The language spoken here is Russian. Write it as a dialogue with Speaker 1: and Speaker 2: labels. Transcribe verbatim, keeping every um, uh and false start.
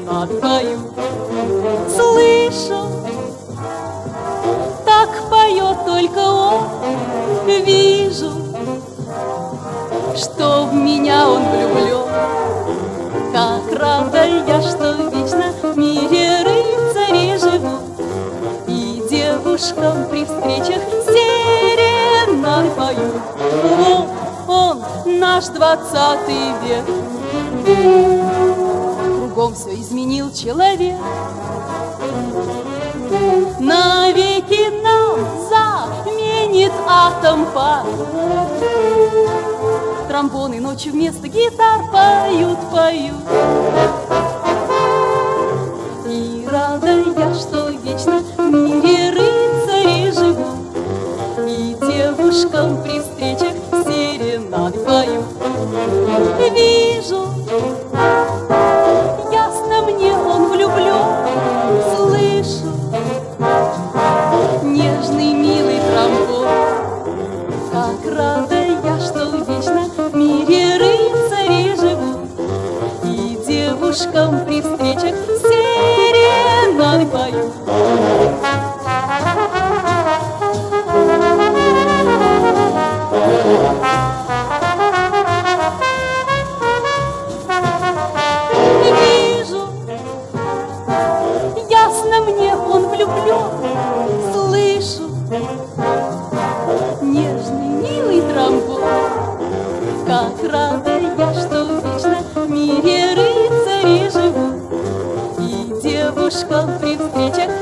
Speaker 1: серенады пою. Слышу, так поет только он. Вижу, что в меня он влюблен. Как рада я, что вечно в мире рыцарей живу, и девушкам при встречах серенады пою. Он, он, наш двадцатый век, кругом все изменил человек. Навеки нам заменит атом пар. Тромбоны ночью вместо гитар поют, поют. И рада я, что вечно в мире рыцарей живу, и девушкам при встречах серенады пою. Вижу, ясно мне он влюблен. Слышу нежный, милый тромбон. Как рада я, что вечно в мире рыцарей живу, и девушкам при встречах серенады пою. Вижу, ясно мне он влюблен. Слышу нежный, милый тромбон. Как рада я, что вечно в мире рыцарей живу, и девушкам при встречах